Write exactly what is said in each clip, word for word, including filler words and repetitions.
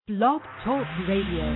Blog Talk Radio.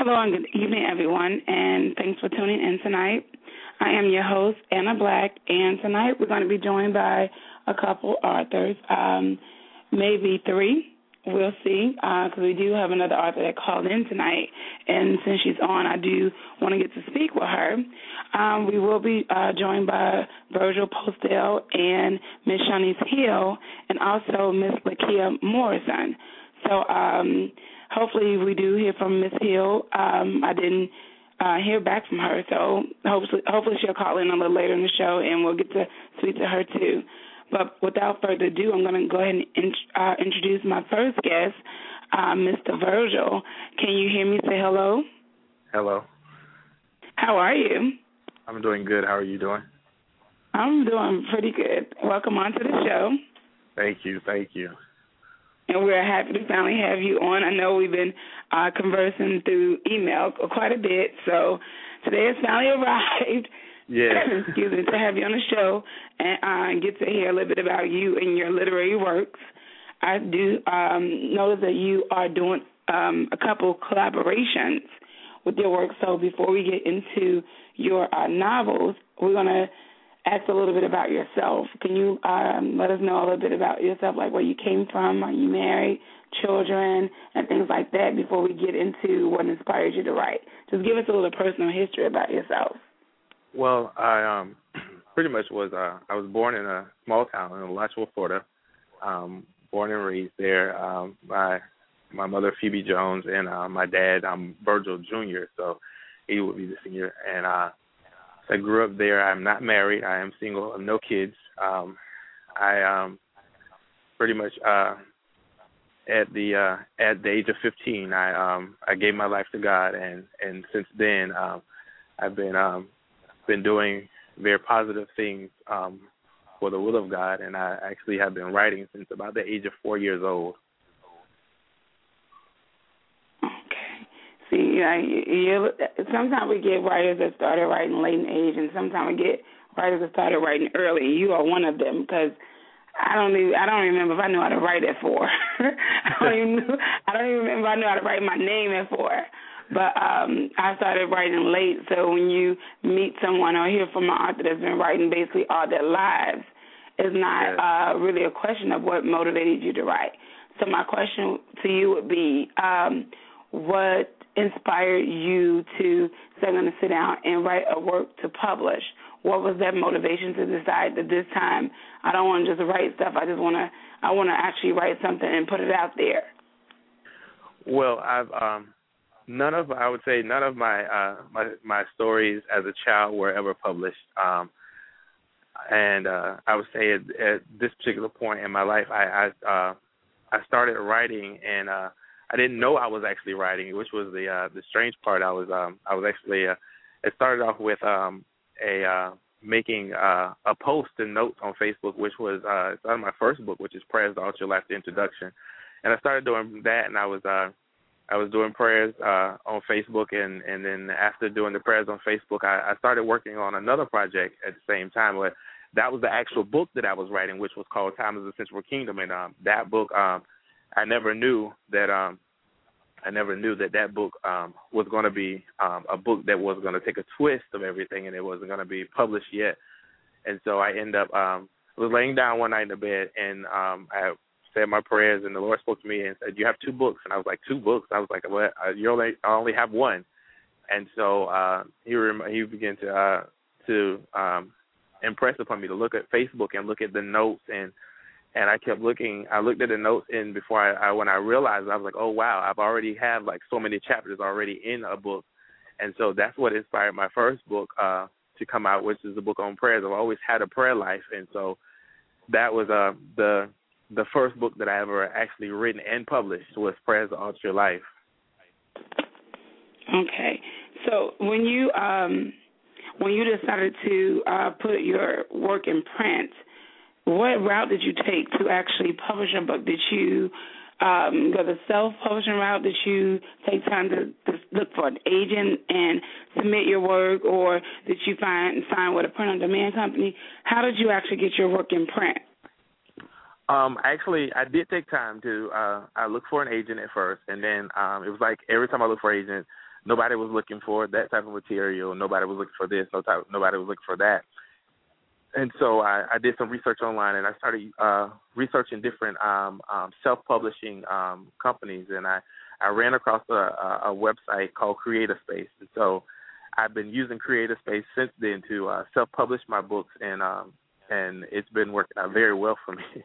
Hello and good evening, everyone, and thanks for tuning in tonight. I am your host, Anna Black, and tonight we're going to be joined by a couple authors, um, maybe three. We'll see, because uh, we do have another author that called in tonight, and since she's on, I do want to get to speak with her. Um, we will be uh, joined by Virgil Postell and Miss Shanice Hill, and also Miss Lakia Morrison. So um, hopefully we do hear from Miss Hill. Um, I didn't uh, hear back from her, so hopefully, hopefully she'll call in a little later in the show, and we'll get to speak to her too. But without further ado, I'm going to go ahead and in, uh, introduce my first guest, uh, Mister Virgil. Can you hear me say hello? Hello. How are you? I'm doing good. How are you doing? I'm doing pretty good. Welcome on to the show. Thank you. Thank you. And we're happy to finally have you on. I know we've been uh, conversing through email quite a bit, so today has finally arrived. Yeah. Excuse me, to have you on the show and uh, get to hear a little bit about you and your literary works. I do um, notice that you are doing um, a couple collaborations with your work. So before we get into your uh, novels, we're going to ask a little bit about yourself. Can you um, let us know a little bit about yourself, like where you came from, are you married, children, and things like that before we get into what inspired you to write? Just give us a little personal history about yourself. Well, I um, pretty much was, uh, I was born in a small town in Alachua, Florida, um, born and raised there. Um, my my mother, Phoebe Jones, and uh, my dad, I'm Virgil Junior, so he would be the senior. And uh, I grew up there. I'm not married. I am single. I have no kids. Um, I um, pretty much uh, at the uh, at the age of fifteen, I um, I gave my life to God, and, and since then um, I've been um, been doing very positive things um, for the will of God, and I actually have been writing since about the age of four years old. Okay. See, uh, you, you, sometimes we get writers that started writing late in age, and sometimes we get writers that started writing early. You are one of them, because I don't even, I don't remember if I knew how to write at four. I don't even I don't even remember if I knew how to write my name at four. But um, I started writing late, so when you meet someone or hear from an author that's been writing basically all their lives, it's not uh, really a question of what motivated you to write. So my question to you would be, um, what inspired you to say, I'm going to sit down and write a work to publish? What was that motivation to decide that this time I don't want to just write stuff, I just want to I want to actually write something and put it out there? Well, I've um, none of I would say none of my uh, my my stories as a child were ever published, um, and uh, I would say at, at this particular point in my life, I I, uh, I started writing, and uh, I didn't know I was actually writing, which was the uh, the strange part. I was um, I was actually uh, it started off with um, a uh, making uh, a post and notes on Facebook, which was uh, it's on my first book, which is Prayers to Alter Your Life, the introduction. And I started doing that, and I was uh, I was doing prayers uh, on Facebook, and, and then after doing the prayers on Facebook, I, I started working on another project at the same time. Where that was the actual book that I was writing, which was called Time is a Central Kingdom. And um, that book, um, I never knew that um, I never knew that that book um, was going to be um, a book that was going to take a twist of everything, and it wasn't going to be published yet. And so I ended up um, I was laying down one night in the bed, and um, I said my prayers, and the Lord spoke to me and said, "You have two books." And I was like, two books? I was like, "Well, you only I only have one." And so uh, he rem- he began to uh, to um, impress upon me to look at Facebook and look at the notes, and and I kept looking. I looked at the notes, and before I, I when I realized, I was like, "Oh wow, I've already had like so many chapters already in a book," and so that's what inspired my first book uh, to come out, which is the book on prayers. I've always had a prayer life, and so that was uh, the the first book that I ever actually written and published was Prayers to Alter Your Life. Okay, so when you um, when you decided to uh, put your work in print, what route did you take to actually publish a book? Did you um, go the self-publishing route? Did you take time to, to look for an agent and submit your work, or did you find sign with a print-on-demand company? How did you actually get your work in print? Um, actually, I did take time to. Uh, I looked for an agent at first, and then um, it was like every time I looked for an agent, nobody was looking for that type of material. Nobody was looking for this. No type, nobody was looking for that. And so I, I did some research online, and I started uh, researching different um, um, self-publishing um, companies, and I, I ran across a, a, a website called CreatorSpace. And so I've been using CreatorSpace since then to uh, self-publish my books, and um, and it's been working out very well for me.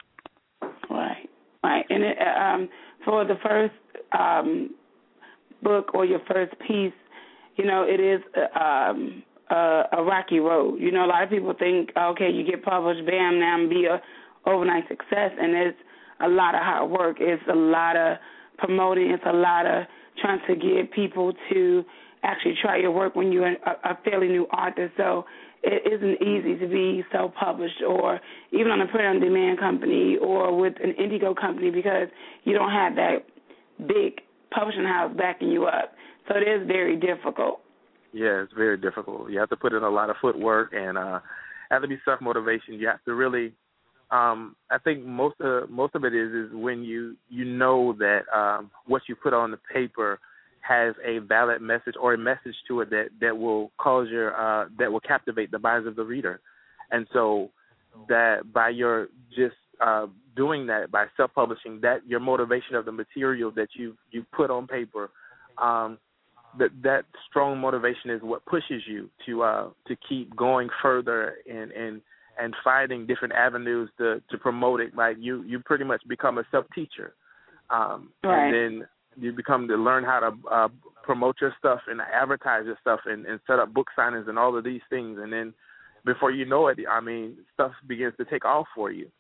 Right, right. And it, um, for the first um, book or your first piece, you know, it is um, a, a rocky road. You know, a lot of people think, okay, you get published, bam, now I'm be a overnight success, and it's a lot of hard work. It's a lot of promoting. It's a lot of trying to get people to actually try your work when you're a, a fairly new author. So it isn't easy to be self-published or even on a print-on-demand company or with an Indigo company because you don't have that big publishing house backing you up. So it is very difficult. Yeah, it's very difficult. You have to put in a lot of footwork and uh, have to be self-motivation. You have to really, um, I think most of most of it is is when you, you know that um, what you put on the paper has a valid message or a message to it that, that will cause your uh, that will captivate the minds of the reader, and so that by your just uh, doing that by self-publishing, that your motivation of the material that you you put on paper, um, that that strong motivation is what pushes you to uh, to keep going further and and and finding different avenues to, to promote it. Like you you pretty much become a self-teacher, um, right. and then you become to learn how to uh, promote your stuff and advertise your stuff and, and set up book signings and all of these things. And then before you know it, I mean, stuff begins to take off for you.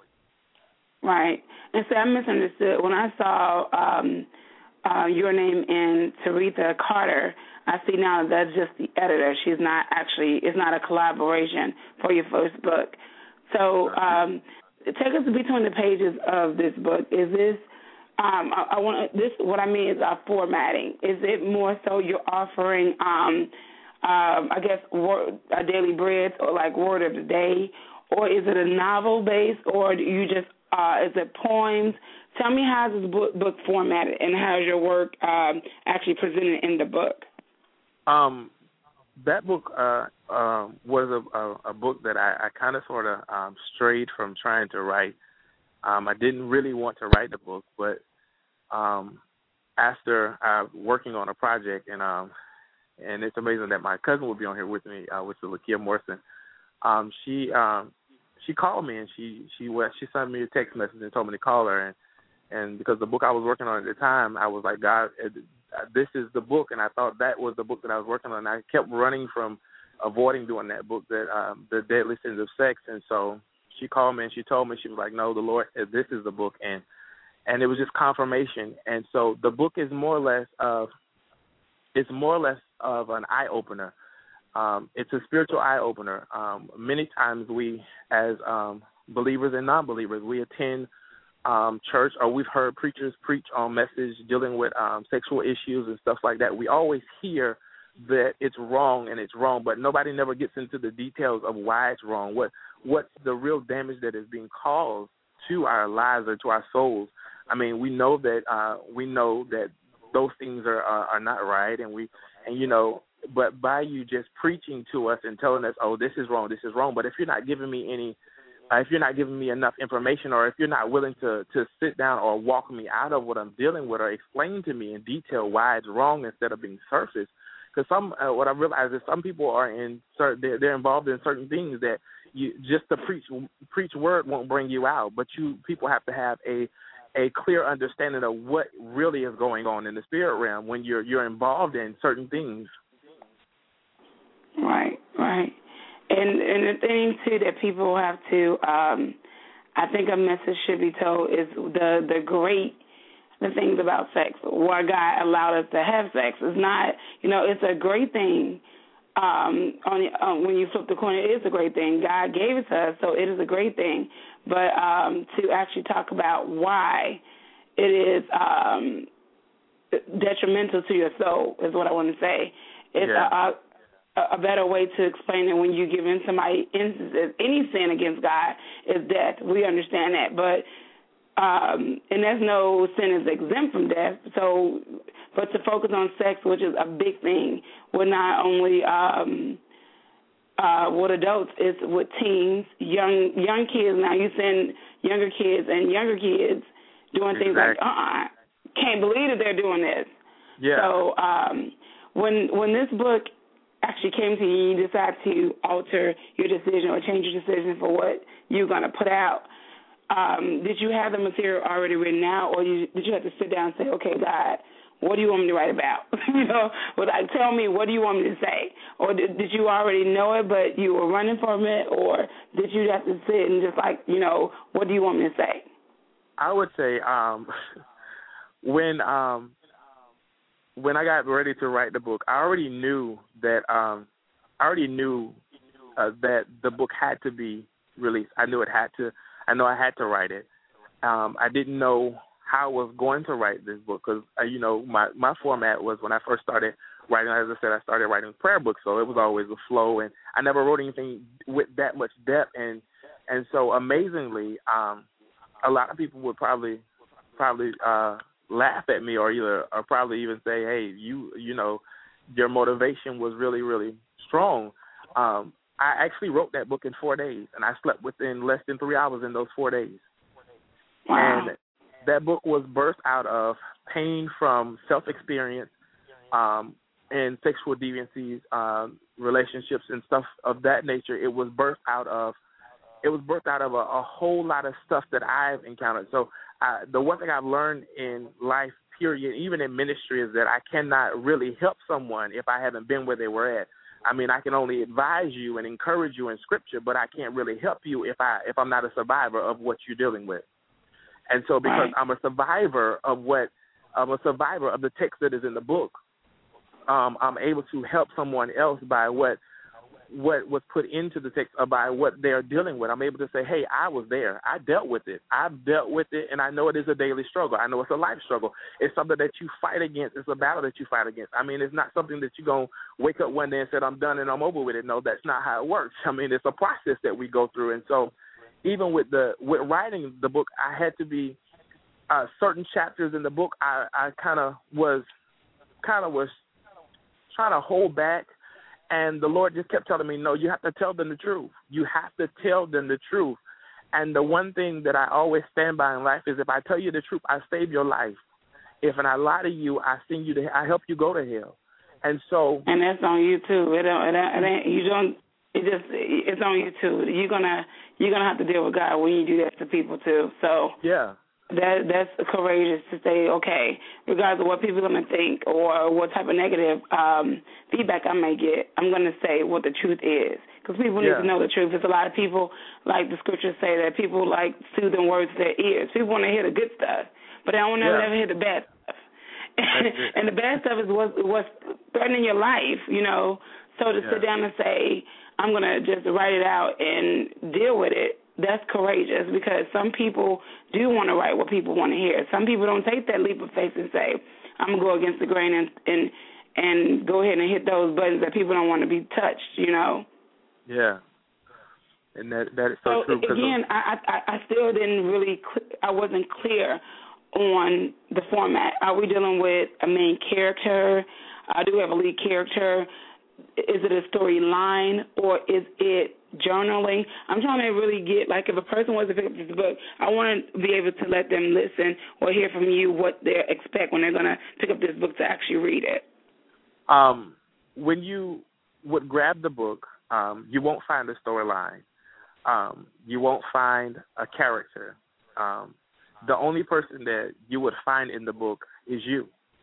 Right. And so I misunderstood. When I saw um, uh, your name in Taretha Carter, I see now that's just the editor. She's not actually, it's not a collaboration for your first book. So um, take us between the pages of this book. Is this, Um, I, I want this. What I mean is our formatting. Is it more so you're offering, um, um, I guess, word, a daily bread or like word of the day, or is it a novel based, or do you just uh, is it poems? Tell me how is this book, book formatted, and how's your work um, actually presented in the book? Um, that book uh, uh, was a, a, a book that I, I kind of sort of um, strayed from trying to write. Um, I didn't really want to write the book, but um, after uh, working on a project, and um, and it's amazing that my cousin will be on here with me, uh, which is Lakia Morrison. Um, she um, she called me and she she well, she sent me a text message and told me to call her, and and because the book I was working on at the time, I was like, God, this is the book, and I thought that was the book that I was working on. And I kept running from avoiding doing that book, that um, the Deadly Sins of Sex, and so she called me and she told me, she was like, no, the Lord said this is the book, and and it was just confirmation. And so the book is more or less of, it's more or less of an eye opener. Um, it's a spiritual eye opener. Um, many times we, as um, believers and non-believers, we attend um, church, or we've heard preachers preach on message dealing with um, sexual issues and stuff like that. We always hear that it's wrong and it's wrong, but nobody never gets into the details of why it's wrong. What what's the real damage that is being caused to our lives or to our souls? I mean, we know that uh, we know that those things are, are are not right, and we and you know, but by you just preaching to us and telling us, oh, this is wrong, this is wrong. But if you're not giving me any, uh, if you're not giving me enough information, or if you're not willing to to sit down or walk me out of what I'm dealing with, or explain to me in detail why it's wrong instead of being surface. Because some, uh, what I realize is some people are in certain, they're, they're involved in certain things that you just to preach preach word won't bring you out. But you people have to have a a clear understanding of what really is going on in the spirit realm when you're you're involved in certain things. Right, right. And and the thing too that people have to, um, I think a message should be told is the the great. The things about sex, why God allowed us to have sex. It's not, you know, it's a great thing. Um, on, um, when you flip the coin, it is a great thing. God gave it to us, so it is a great thing. But um, to actually talk about why it is um, detrimental to your soul is what I want to say. It's yeah. a, a, a better way to explain it when you give in somebody instances. Any sin against God is death. We understand that. But um, and there's no sin is exempt from death. So, but to focus on sex, which is a big thing, with not only um, uh, with adults, it's with teens, young young kids. Now you send younger kids and younger kids doing exactly. things like, uh-uh, can't believe that they're doing this. Yeah. So um, when when this book actually came to you, you decided to alter your decision or change your decision for what you're going to put out. Um, did you have the material already written out, or you, did you have to sit down and say, okay, God, what do you want me to write about? you know, well, like, tell me, what do you want me to say? Or did, did you already know it, but you were running from it, or did you have to sit and just like, you know, what do you want me to say? I would say um, when um, when I got ready to write the book, I already knew that um, I already knew uh, that the book had to be released. I knew it had to. I know I had to write it. Um, I didn't know how I was going to write this book because, uh, you know, my, my format was when I first started writing, as I said, I started writing prayer books, so it was always a flow, and I never wrote anything with that much depth. And and so amazingly, um, a lot of people would probably probably uh, laugh at me or either or probably even say, hey, you you know, your motivation was really, really strong. Um I actually wrote that book in four days, and I slept within less than three hours in those four days. Wow. And that book was birthed out of pain from self-experience um, and sexual deviancies, um, relationships, and stuff of that nature. It was birthed out of it was birthed out of a, a whole lot of stuff that I've encountered. So uh, the one thing I've learned in life, period, even in ministry, is that I cannot really help someone if I haven't been where they were at. I mean, I can only advise you and encourage you in Scripture, but I can't really help you if I if I'm not a survivor of what you're dealing with. And so, because right. I'm a survivor of what I'm a survivor of the text that is in the book, um, I'm able to help someone else by what what was put into the text or by what they're dealing with. I'm able to say, hey, I was there. I dealt with it. I've dealt with it, and I know it is a daily struggle. I know it's a life struggle. It's something that you fight against. It's a battle that you fight against. I mean, it's not something that you're going to wake up one day and say, I'm done and I'm over with it. No, that's not how it works. I mean, it's a process that we go through. And so even with the with writing the book, I had to be uh, certain chapters in the book I, I kind of was kind of was trying to hold back. And the Lord just kept telling me, no, you have to tell them the truth. You have to tell them the truth. And the one thing that I always stand by in life is if I tell you the truth, I save your life. If and I lie to you, I send you to, I help you go to hell. And so, and that's on you too. It don't, it ain't, it ain't, you don't. It just it's on you too. You're gonna you're gonna have to deal with God when you do that to people too. So yeah. That that's courageous to say, okay, regardless of what people are going to think or what type of negative um, feedback I may get, I'm going to say what the truth is. Because people yeah. need to know the truth. There's a lot of people, like the scriptures say, that people like soothing words to their ears. People want to hear the good stuff, but they don't want to yeah. ever hear the bad stuff. And the bad stuff is what's, what's threatening your life, you know. So to yeah. sit down and say, I'm going to just write it out and deal with it, that's courageous because some people do want to write what people want to hear. Some people don't take that leap of faith and say, I'm going to go against the grain and, and and go ahead and hit those buttons that people don't want to be touched, you know. Yeah. And that that is so, so true. Again, of- I, I I still didn't really, cl- I wasn't clear on the format. Are we dealing with a main character? Uh, do we have a lead character? Is it a storyline or is it journaling? I'm trying to really get, like, if a person wants to pick up this book, I want to be able to let them listen or hear from you what they expect when they're going to pick up this book to actually read it. Um, when you would grab the book, um, you won't find a storyline. Um, you won't find a character. Um, the only person that you would find in the book is you.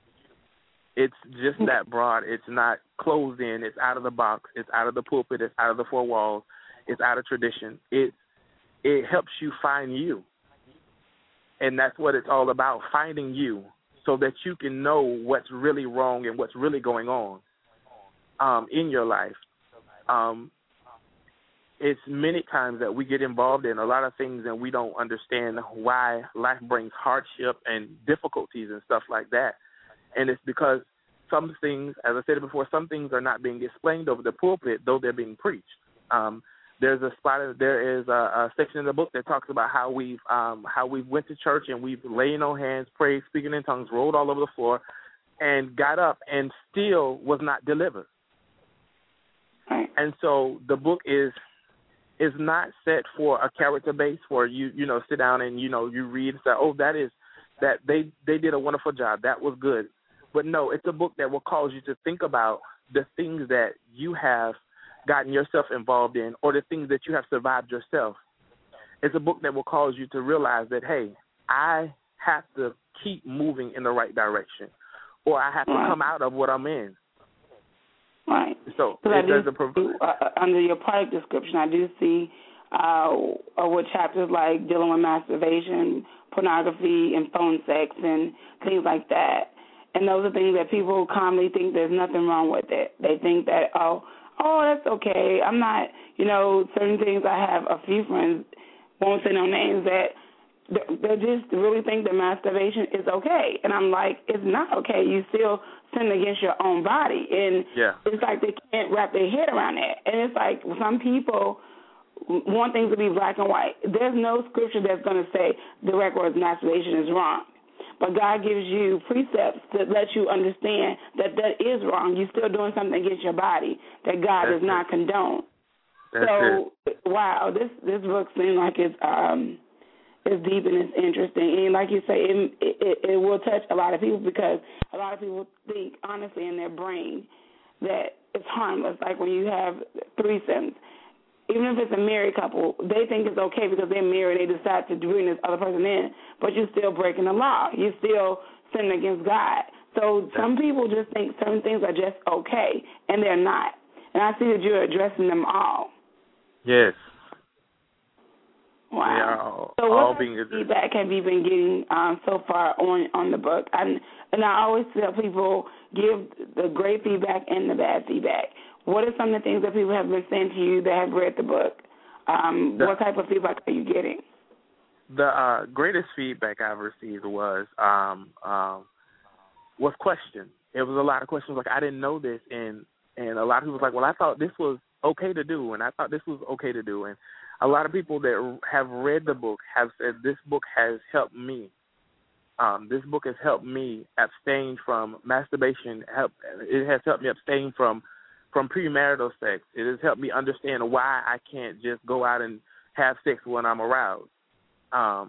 It's just that broad. It's not closed in. It's out of the box. It's out of the pulpit. It's out of the four walls. It's out of tradition. It it helps you find you, and that's what it's all about, finding you so that you can know what's really wrong and what's really going on um, in your life. Um, it's many times that we get involved in a lot of things and we don't understand why life brings hardship and difficulties and stuff like that. And it's because some things, as I said before, some things are not being explained over the pulpit, though they're being preached. Um, there's a spot. There is a, a section in the book that talks about how we've um, how we went to church and we've laying on hands, prayed, speaking in tongues, rolled all over the floor, and got up and still was not delivered. Right. And so the book is is not set for a character base for you. You know, sit down and you know you read and say, oh, that is that they they did a wonderful job. That was good. But no, it's a book that will cause you to think about the things that you have gotten yourself involved in or the things that you have survived yourself. It's a book that will cause you to realize that, hey, I have to keep moving in the right direction or I have to right. come out of what I'm in. Right. So it I do does a see, uh, under your product description, I do see uh, uh, with chapters like dealing with masturbation, pornography, and phone sex and things like that. And those are things that people commonly think there's nothing wrong with it. They think that, oh, oh, that's okay. I'm not, you know, certain things. I have a few friends, won't say no names, that they just really think that masturbation is okay. And I'm like, it's not okay. You still sin against your own body. And yeah. it's like they can't wrap their head around that. And it's like some people want things to be black and white. There's no scripture that's going to say direct words masturbation is wrong. But God gives you precepts to let you understand that that is wrong. You're still doing something against your body that God That's does not it. condone. That's so, it. wow, this this book seems like it's um it's deep and it's interesting. And like you say, it, it it will touch a lot of people because a lot of people think honestly in their brain that it's harmless. Like when you have threesomes. Even if it's a married couple, they think it's okay because they're married. They decide to bring this other person in, but you're still breaking the law. You're still sinning against God. So some people just think certain things are just okay, and they're not. And I see that you're addressing them all. Yes. Wow. All, so what all type being of feedback have you been getting um, so far on, on the book? And, and I always tell people give the great feedback and the bad feedback. What are some of the things that people have been saying to you that have read the book? Um, the, what type of feedback are you getting? The uh, greatest feedback I've received was um, um, was questions. It was a lot of questions like, I didn't know this, and, and a lot of people was like, well, I thought this was okay to do, and I thought this was okay to do. And a lot of people that have read the book have said this book has helped me. Um, this book has helped me abstain from masturbation. Help, it has helped me abstain from From premarital sex. It has helped me understand why I can't just go out and have sex when I'm aroused. Um,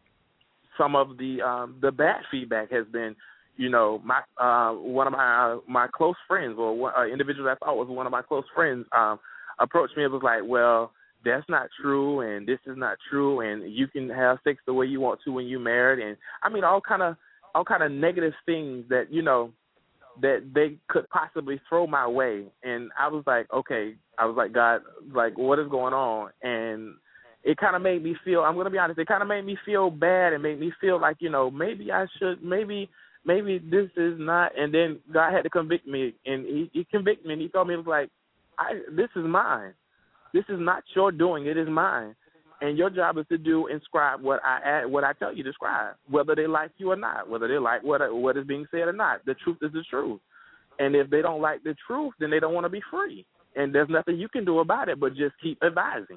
some of the um, the bad feedback has been, you know, my uh, one of my uh, my close friends or one, uh, individual I thought was one of my close friends um, approached me and was like, well, that's not true, and this is not true, and you can have sex the way you want to when you're married, and I mean all kind of all kind of negative things that you know. that they could possibly throw my way. And I was like, okay, I was like, God, like, what is going on? And it kind of made me feel, I'm going to be honest, it kind of made me feel bad and made me feel like, you know, maybe I should, maybe, maybe this is not. And then God had to convict me, and he, he convicted me, and he told me, it was like, I, this is mine. This is not your doing. It is mine. And your job is to do and scribe what I what I tell you to scribe, whether they like you or not, whether they like what what is being said or not. The truth is the truth. And if they don't like the truth, then they don't want to be free. And there's nothing you can do about it but just keep advising.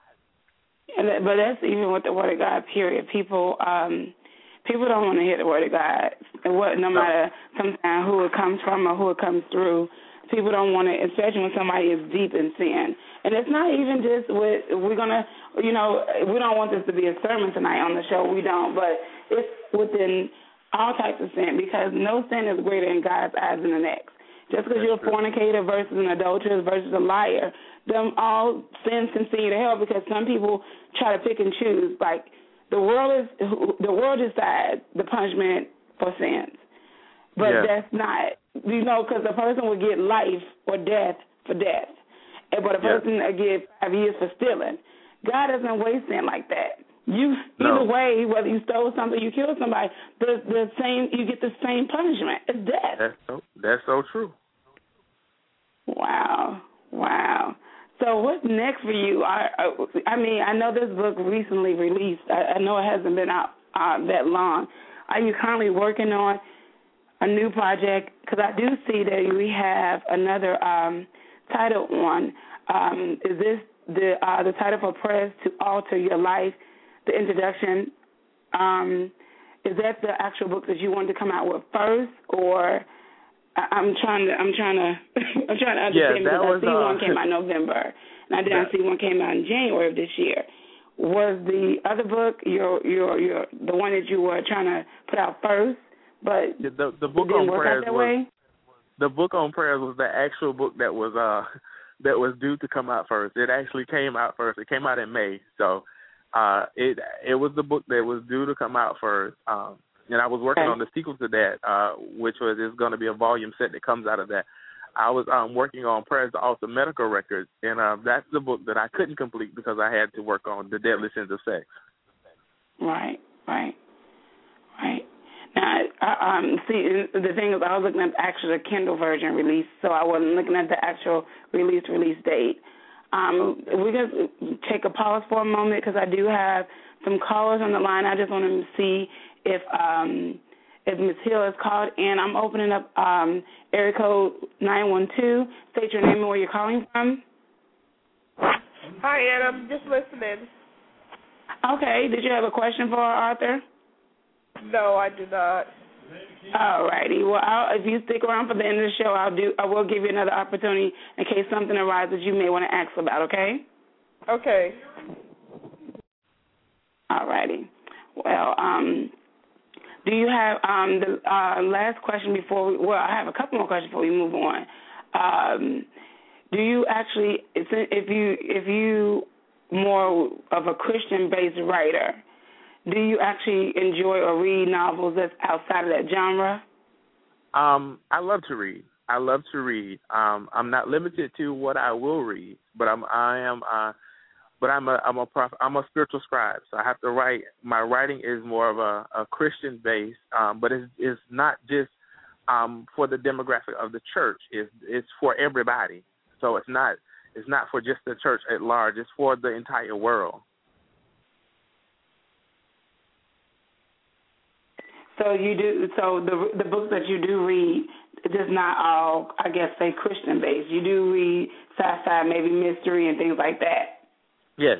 And that, but that's even with the Word of God, period. People um, people don't want to hear the Word of God. And what, no matter sometimes who it comes from or who it comes through, people don't want to, especially when somebody is deep in sin. And it's not even just with, we're going to, you know, we don't want this to be a sermon tonight on the show. We don't. But it's within all types of sin because no sin is greater in God's eyes than the next. Just because you're a fornicator versus an adulteress versus a liar, them all sins can send you to hell because some people try to pick and choose. Like the world is, the world decides the punishment for sins. But yeah. that's not, you know, because a person would get life or death for death. But a person yeah. would get five years for stealing. God doesn't waste sin like that. You no. Either way, whether you stole something, you killed somebody, the the same, you get the same punishment. It's death. That's so, that's so true. Wow. Wow. So what's next for you? I, I mean, I know this book recently released. I, I know it hasn't been out uh, that long. Are you currently working on a new project? Because I do see that we have another um, title one. Um, is this the uh, the title for Prayers to Alter Your Life, the introduction. Um, is that the actual book that you wanted to come out with first, or I, I'm trying to I'm trying to I'm trying to understand yeah, because was, I see uh, one came out in November, and I didn't see one came out in January of this year. Was the other book your your your the one that you were trying to put out first, but the the, the book it didn't on work prayers out that was way? the book on prayers was the actual book that was uh that was due to come out first. It actually came out first. It came out in May, so uh it it was the book that was due to come out first. Um, and I was working Okay. on the sequel to that, uh, which was is going to be a volume set that comes out of that. I was um, working on Prayers to Alter Medical Records, and uh, that's the book that I couldn't complete because I had to work on The Deadly Sins of Sex. Right, right, right. Now, I, um, see, the thing is, I was looking at actually the Kindle version release, so I wasn't looking at the actual release release date. Um, we just take a pause for a moment because I do have some callers on the line. I just want to see if um, if Miz Hill is called, and I'm opening up um, area code nine one two. State your name and where you're calling from. Hi, Ann. I'm just listening. Okay. Did you have a question for Arthur? No, I do not. All righty. Well, I'll, if you stick around for the end of the show, I'll do. I will give you another opportunity in case something arises you may want to ask about. Okay. Okay. All righty. Well, um, do you have um, the uh, last question before we, well, I have a couple more questions before we move on. Um, do you actually, if you if you more of a Christian-based writer, do you actually enjoy or read novels that's outside of that genre? Um, I love to read. I love to read. Um, I'm not limited to what I will read, but I'm I am uh, but I'm a I'm a prof, I'm a spiritual scribe, so I have to write. My writing is more of a, a Christian base, um, but it's it's not just um, for the demographic of the church. It's it's for everybody. So it's not it's not for just the church at large. It's for the entire world. So you do. So the the books that you do read, just not all, I guess, say Christian based. You do read sci-fi, maybe mystery and things like that. Yes.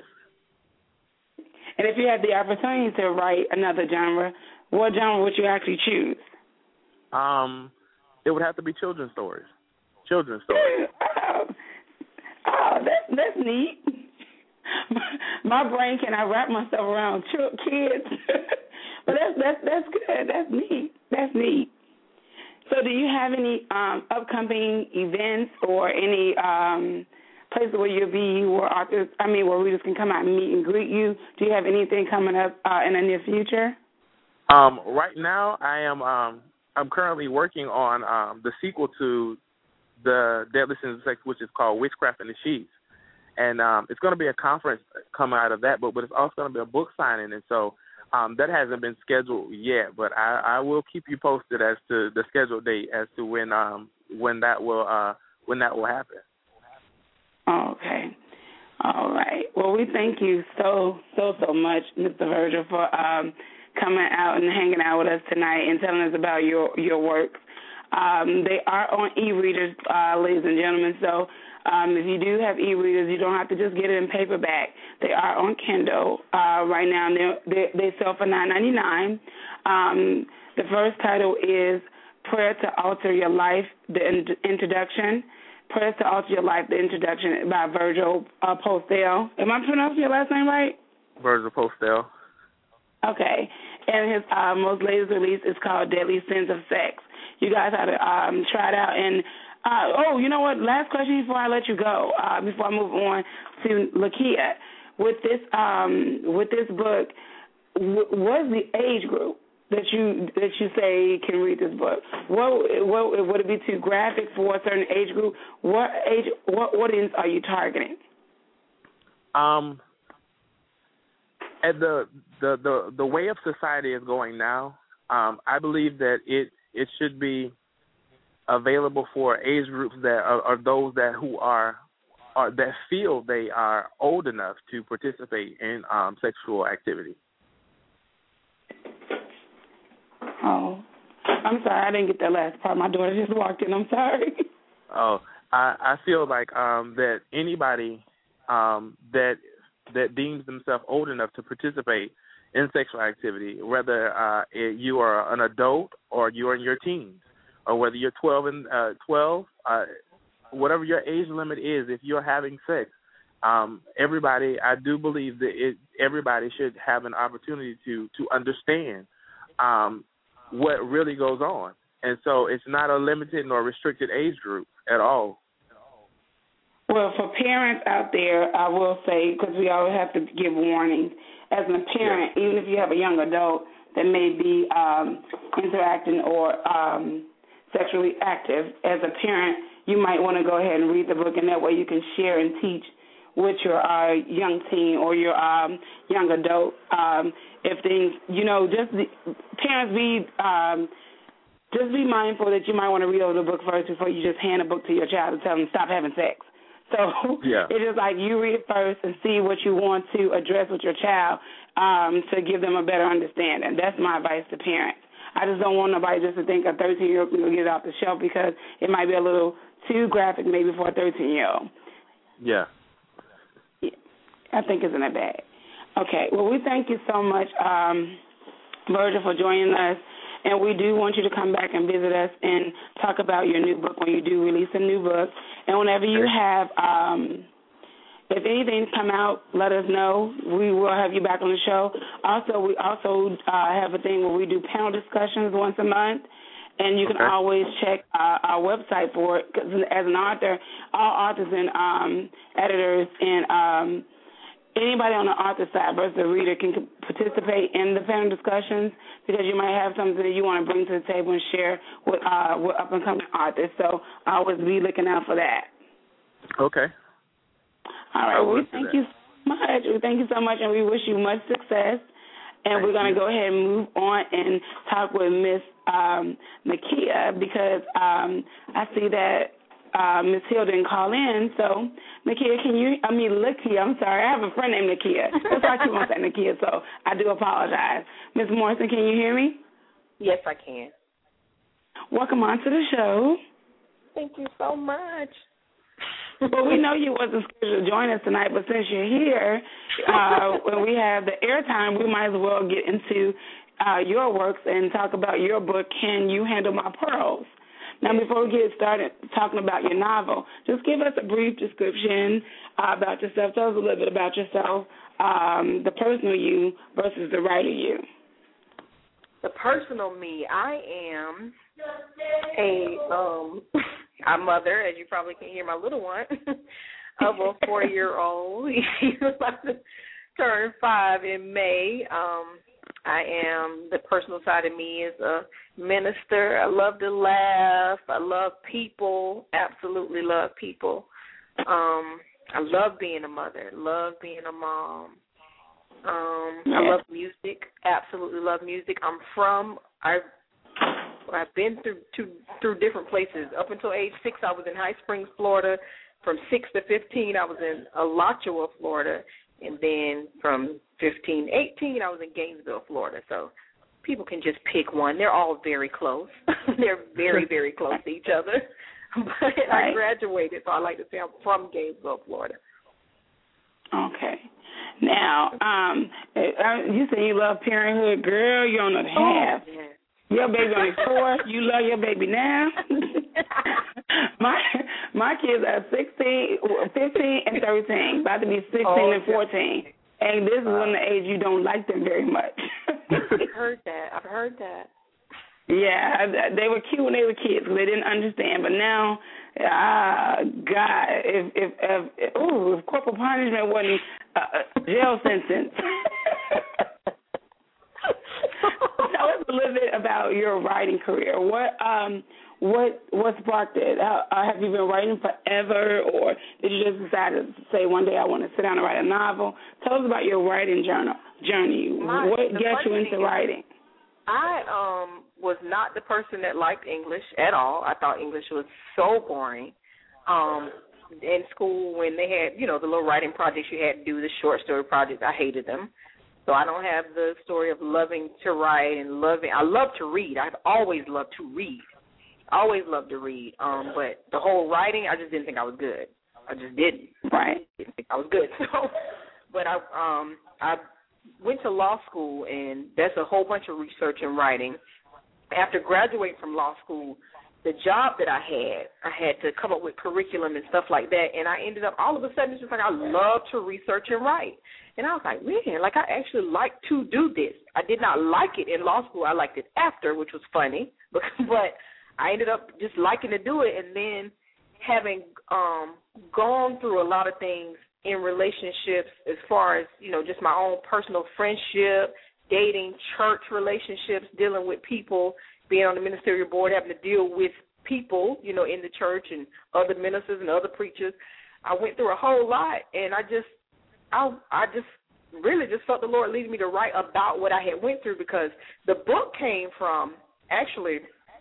And if you had the opportunity to write another genre, what genre would you actually choose? Um, it would have to be children's stories. Children's stories. oh, oh, that's that's neat. My brain cannot wrap myself around ch- kids, but that's that's that's good. That's neat. That's neat. So, do you have any um, upcoming events or any um, places where you'll be, where authors, I mean, where readers can come out and meet and greet you? Do you have anything coming up uh, in the near future? Um, right now, I am. Um, I'm currently working on um, the sequel to the Deadly Sins of Sex, which is called Witchcraft in the Sheets, and um, it's going to be a conference coming out of that book, but it's also going to be a book signing, and so um, that hasn't been scheduled yet. But I, I will keep you posted as to the scheduled date as to when um, when that will uh, when that will happen. Okay. All right. Well, we thank you so, so, so much, Mister Virgil, for um, coming out and hanging out with us tonight and telling us about your, your work. Um, they are on e-readers, uh, ladies and gentlemen, so um, if you do have e-readers, you don't have to just get it in paperback. They are on Kindle uh, right now, and they they sell for nine ninety-nine. Um, the first title is Prayer to Alter Your Life, the in- introduction. Prayers to Alter Your Life, the introduction by Virgil uh, Postell. Am I pronouncing your last name right? Virgil Postell. Okay. And his uh, most latest release is called Deadly Sins of Sex. You guys ought to um, try it out. And, uh, oh, you know what? Last question before I let you go, uh, before I move on to Lakia. With this, um, with this book, w- what's the age group that you that you say can read this book? What, what would it be too graphic for a certain age group? What age? What audience are you targeting? Um, at the the the the way of society is going now, um, I believe that it it should be available for age groups that are, are those that who are, are that feel they are old enough to participate in um, sexual activity. Oh, I'm sorry, I didn't get that last part. My daughter just walked in. I'm sorry. Oh, I, I feel like um, that anybody um, that that deems themselves old enough to participate in sexual activity, whether uh, it, you are an adult or you are in your teens, or whether you're twelve and uh, twelve, uh, whatever your age limit is, if you're having sex, um, everybody, I do believe that it, everybody should have an opportunity to to understand um, what really goes on. And so it's not a limited nor restricted age group at all. Well, for parents out there, I will say, because we always have to give warnings, as a parent, yeah. even if you have a young adult that may be um, interacting or um, sexually active, as a parent, you might want to go ahead and read the book, and that way you can share and teach with your uh, young teen or your um, young adult. Um, if things, you know, just the, parents be um, just be mindful that you might want to read over the book first before you just hand a book to your child and tell them stop having sex. So yeah. It's just like you read it first and see what you want to address with your child um, to give them a better understanding. That's my advice to parents. I just don't want nobody just to think a thirteen-year-old can get it off the shelf because it might be a little too graphic maybe for a thirteen-year-old. Yeah. yeah. I think it's in a bag. Okay. Well, we thank you so much, um, Virgil, for joining us. And we do want you to come back and visit us and talk about your new book when you do release a new book. And whenever you have, um, if anything's come out, let us know. We will have you back on the show. Also, we also uh, have a thing where we do panel discussions once a month. And you can okay. always check uh, our website for it. Because as an author, all authors and um, editors and um, anybody on the author side versus the reader can participate in the panel discussions because you might have something that you want to bring to the table and share with, uh, with up-and-coming authors. So always be looking out for that. Okay. All right. Well, we thank you so much. We thank you so much, and we wish you much success. And thank we're going to go ahead and move on and talk with Miss um, Nakia because um, I see that Uh, Miss Hill didn't call in, so Nakia, can you? I mean, Lakia. I'm sorry. I have a friend named Nakia. That's why I keep on saying Nakia. So I do apologize. Miss Morrison, can you hear me? Yes, I can. Welcome on to the show. Thank you so much. Well, we know you wasn't scheduled to join us tonight, but since you're here, uh, when we have the airtime, we might as well get into uh, your works and talk about your book, Can You Handle My Pearls? Now, before we get started talking about your novel, just give us a brief description uh, about yourself. Tell us a little bit about yourself, um, the personal you versus the writer you. The personal me, I am a um, a mother, as you probably can hear my little one, of a four-year-old. He's about to turn five in May. Um, I am, the personal side of me is a minister. I love to laugh. I love people, absolutely love people. Um, I love being a mother, love being a mom. Um, I love music, absolutely love music. I'm from, I've, I've been through to, through different places. Up until age six, I was in High Springs, Florida. From six to fifteen, I was in Alachua, Florida. And then from fifteen, eighteen, I was in Gainesville, Florida. So people can just pick one. They're all very close. They're very, very close to each other. But right. I graduated, so I like to say I'm from Gainesville, Florida. Okay. Now, um, you say you love parenthood. Girl, you don't know the half. Oh, yeah. Your baby only four. You love your baby now. my my kids are sixteen, fifteen, and thirteen. About to be sixteen oh, and fourteen. And this is one of the age you don't like them very much. I've heard that. I've heard that. Yeah, they were cute when they were kids because they didn't understand. But now, ah, uh, God, if if, if, if ooh, if corporal punishment wasn't a jail sentence. Tell us a little bit about your writing career. What um what what sparked it? Uh, have you been writing forever, or did you just decide to say one day I want to sit down and write a novel? Tell us about your writing journal journey. My, what got you into writing? I um was not the person that liked English at all. I thought English was so boring. Um, in school, when they had, you know, the little writing projects you had to do, the short story projects, I hated them. So I don't have the story of loving to write and loving. I love to read. I've always loved to read. Always loved to read. Um, but the whole writing, I just didn't think I was good. I just didn't. Right. I didn't think I was good. So, but I um I went to law school, and that's a whole bunch of research and writing. After graduating from law school, the job that I had, I had to come up with curriculum and stuff like that, and I ended up all of a sudden it's just like I love to research and write. And I was like, man, like I actually like to do this. I did not like it in law school. I liked it after, which was funny, but I ended up just liking to do it. And then having um, gone through a lot of things in relationships as far as, you know, just my own personal friendship, dating, church relationships, dealing with people, being on the ministerial board, having to deal with people, you know, in the church and other ministers and other preachers. I went through a whole lot, and I just, I, I just really just felt the Lord leading me to write about what I had went through, because the book came from, actually,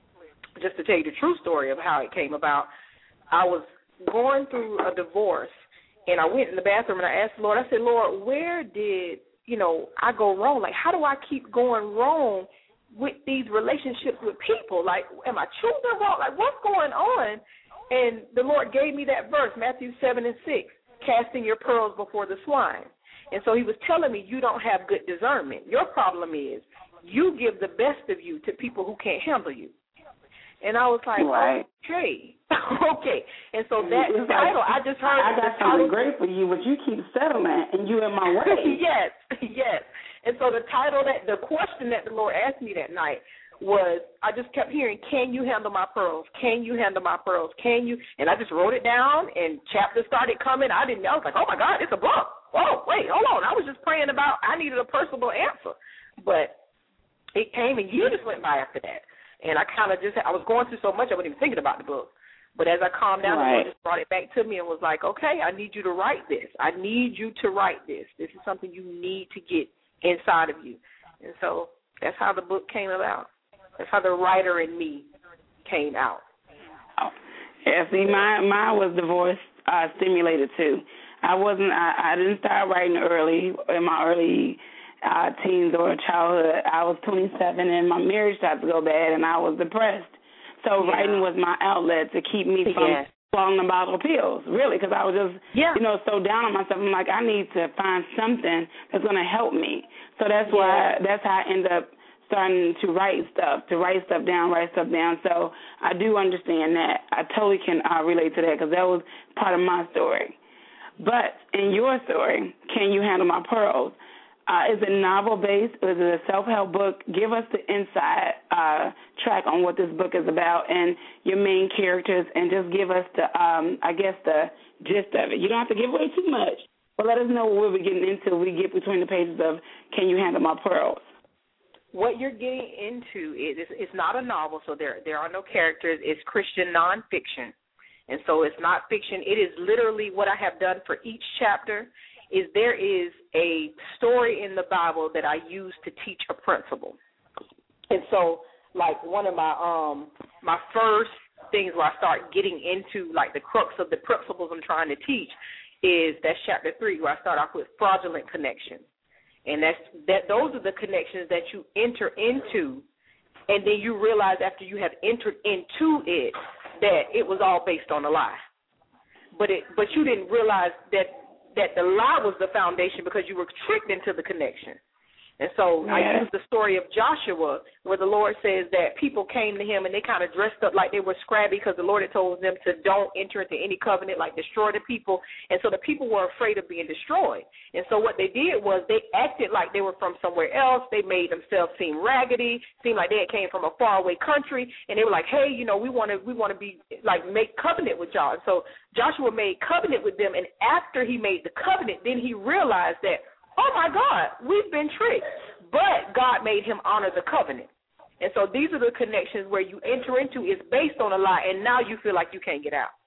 just to tell you the true story of how it came about, I was going through a divorce, and I went in the bathroom and I asked the Lord, I said, Lord, where did, you know, I go wrong? Like, how do I keep going wrong with these relationships with people? Like, am I choosing wrong? Like, what's going on? And the Lord gave me that verse, Matthew seven and six, casting your pearls before the swine. And so he was telling me you don't have good discernment. Your problem is you give the best of you to people who can't handle you. And I was like, right. okay, okay. And so that it's title, like, I just heard. I got something great for you, but you keep settling, and you in my way. Yes, yes. And so the title, that the question that the Lord asked me that night was, I just kept hearing, can you handle my pearls? Can you handle my pearls? Can you? And I just wrote it down, and chapters started coming. I didn't know. I was like, oh, my God, it's a book. Oh, wait, hold on. I was just praying about, I needed a personal answer. But it came, and years went by after that. And I kind of just, I was going through so much, I wasn't even thinking about the book. But as I calmed down, right. the Lord just brought it back to me and was like, okay, I need you to write this. I need you to write this. This is something you need to get inside of you. And so that's how the book came about. That's how the writer in me came out. Oh. Yeah, see, mine, mine was divorce uh, stimulated too. I wasn't, I, I didn't start writing early, in my early uh, teens or childhood. I was twenty-seven and my marriage started to go bad and I was depressed. So yeah. writing was my outlet to keep me from yeah. swallowing the bottle of pills, really, because I was just, yeah. you know, so down on myself. I'm like, I need to find something that's going to help me. So that's yeah. why, that's how I end up starting to write stuff, to write stuff down, write stuff down. So I do understand that. I totally can uh, relate to that because that was part of my story. But in your story, Can You Handle My Pearls? Uh, is it novel-based? Is it a self-help book? Give us the inside uh, track on what this book is about and your main characters, and just give us the, um, I guess, the gist of it. You don't have to give away too much, but let us know what we're getting into. We get between the pages of Can You Handle My Pearls? What you're getting into is it's not a novel, so there there are no characters. It's Christian nonfiction, and so it's not fiction. It is literally what I have done for each chapter. Is there is a story in the Bible that I use to teach a principle. And so, like, one of my um my first things where I start getting into, like, the crux of the principles I'm trying to teach is that's chapter three, where I start off with fraudulent connections. And that's that those are the connections that you enter into, and then you realize after you have entered into it that it was all based on a lie. But it but you didn't realize that that the lie was the foundation because you were tricked into the connection. And so yeah. I use the story of Joshua where the Lord says that people came to him and they kind of dressed up like they were scrabby because the Lord had told them to don't enter into any covenant, like destroy the people. And so the people were afraid of being destroyed. And so what they did was they acted like they were from somewhere else. They made themselves seem raggedy, seem like they came from a faraway country. And they were like, hey, you know, we want to we want to be like make covenant with y'all. And so Joshua made covenant with them. And after he made the covenant, then he realized that, oh, my God, we've been tricked. But God made him honor the covenant. And so these are the connections where you enter into is based on a lie, and now you feel like you can't get out.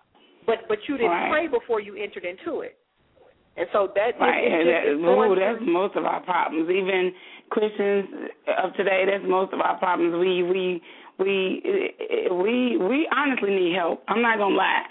But but you didn't right. pray before you entered into it. And so that right. is that, ooh, that's most of our problems. Even Christians of today, that's most of our problems. We we we we we honestly need help. I'm not gonna lie.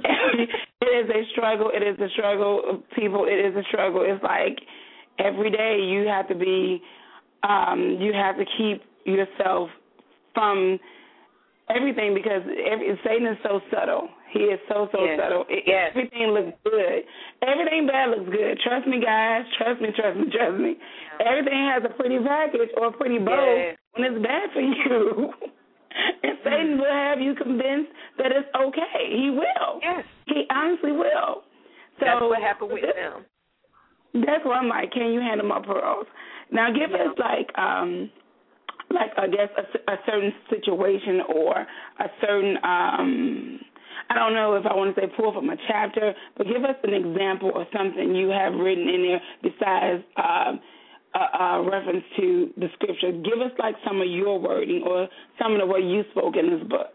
It is a struggle. It is a struggle. People, it is a struggle. It's like every day you have to be, um, you have to keep yourself from everything because every, Satan is so subtle. He is so, so yes. subtle. It, yes. Everything looks good. Everything bad looks good. Trust me, guys. Trust me, trust me, trust me. Yeah. Everything has a pretty package or a pretty bow yes. when it's bad for you. And Satan will have you convinced that it's okay. He will. Yes. He honestly will. So that's what happened with them. That's why I'm like, can you handle my pearls? Now, give yeah. us like, um, like I guess a, a certain situation or a certain, um, I don't know if I want to say pull from a chapter, but give us an example or something you have written in there besides um, a, a reference to the scripture. Give us like some of your wording or some of the way you spoke in this book.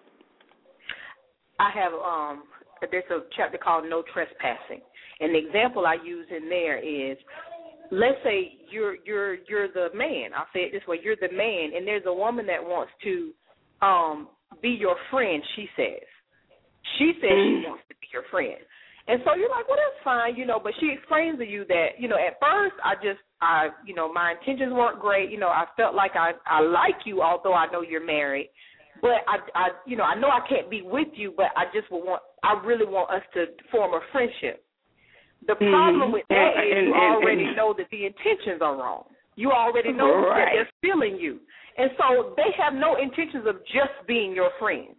I have um, there's a chapter called No Trespassing, and the example I use in there is, let's say you're you're you're the man. I'll say it this way: you're the man, and there's a woman that wants to um, be your friend. She says, she says Mm. she wants to be your friend, and so you're like, well, that's fine, you know. But she explains to you that, you know, at first I just I you know my intentions weren't great. You know, I felt like I I like you, although I know you're married. But I, I, you know, I know I can't be with you, but I just would want, I really want us to form a friendship. The problem with that and, is and, you and, already and, know that the intentions are wrong. You already know right. that they're stealing you. And so they have no intentions of just being your friend.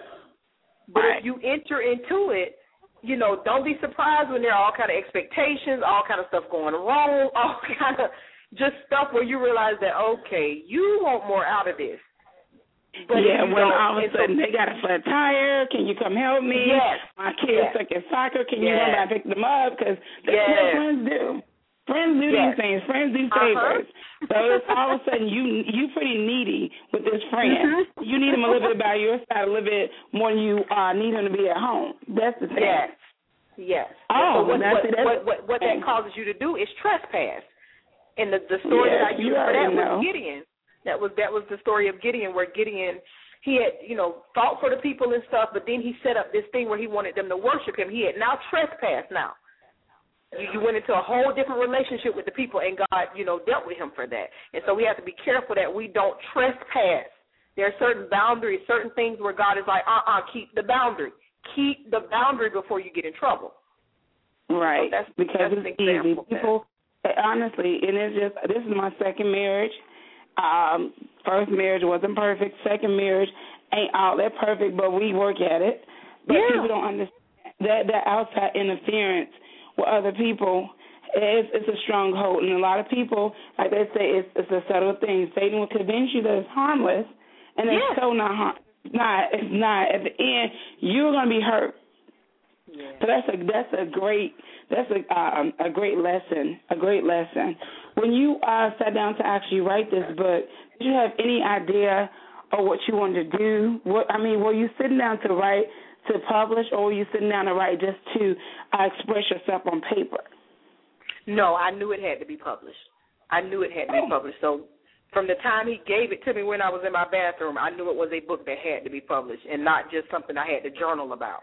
But right. if you enter into it, you know, don't be surprised when there are all kind of expectations, all kind of stuff going wrong, all kind of just stuff where you realize that, okay, you want more out of this. But yeah, when all of a sudden so, they got a flat tire, can you come help me? Yes. My kids yes. suck at soccer, can yes. you come by and pick them up? Because that's yes. what friends do. Friends do yes. these things. Friends do favors. Uh-huh. So if all of a sudden you you pretty needy with this friend. Mm-hmm. You need him a little bit by your side, a little bit more than you uh, need him to be at home. That's the thing. Yes. Yes. Oh, so what, that's, what, that's, what, what, what that causes you to do is trespass. And the, the story yes, that I used for that know. was Gideon. That was that was the story of Gideon, where Gideon, he had, you know, fought for the people and stuff, but then he set up this thing where he wanted them to worship him. He had now trespassed now. You, you went into a whole different relationship with the people, and God, you know, dealt with him for that. And so we have to be careful that we don't trespass. There are certain boundaries, certain things where God is like, uh-uh, keep the boundary. Keep the boundary before you get in trouble. Right, so that's, because that's it's easy. People, honestly, and it's just, this is my second marriage. Um, first marriage wasn't perfect. Second marriage ain't all that perfect, but we work at it. But yeah. people don't understand that that outside interference with other people is it's a stronghold. And a lot of people, like they say, it's, it's a subtle thing. Satan will convince you that it's harmless, and it's yeah. so not harm. Not, it's not. At the end, you're going to be hurt. Yeah. So that's a that's a great that's a um, a great lesson a great lesson. When you uh, sat down to actually write this book, did you have any idea of what you wanted to do? What I mean, were you sitting down to write to publish, or were you sitting down to write just to uh, express yourself on paper? No, I knew it had to be published. I knew it had to be published. So from the time he gave it to me when I was in my bathroom, I knew it was a book that had to be published and not just something I had to journal about.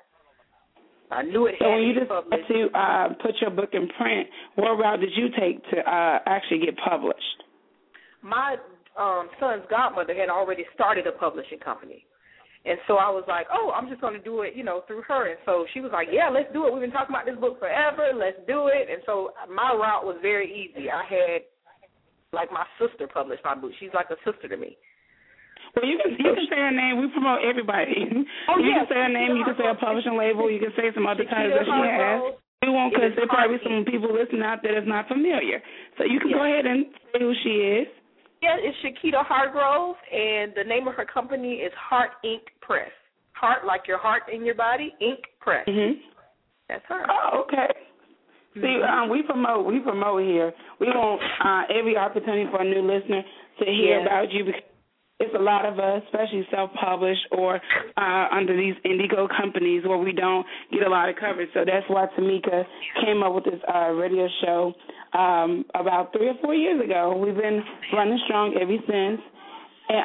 I knew it had so when to you be just published. to uh, put your book in print, what route did you take to uh, actually get published? My um, son's godmother had already started a publishing company. And so I was like, oh, I'm just going to do it, you know, through her. And so she was like, yeah, let's do it. We've been talking about this book forever. Let's do it. And so my route was very easy. I had, like, my sister publish my book. She's like a sister to me. Well, you can you can say her name. We promote everybody. Oh, you yeah, can say her name. You can say her publishing label. You can say some other titles that she has. We won't, because there probably some people listening out there that's not familiar. So you can yeah. go ahead and say who she is. Yeah, it's Shakita Hargrove, and the name of her company is Heart Ink Press. Heart, like your heart in your body, Ink Press. Mm-hmm. That's her. Oh, okay. Mm-hmm. See, um, we promote we promote here. We want uh, every opportunity for a new listener to hear yeah. about you, because it's a lot of us, especially self-published or uh, under these indigo companies, where we don't get a lot of coverage. So that's why Tamika came up with this uh, radio show um, about three or four years ago. We've been running strong ever since. And,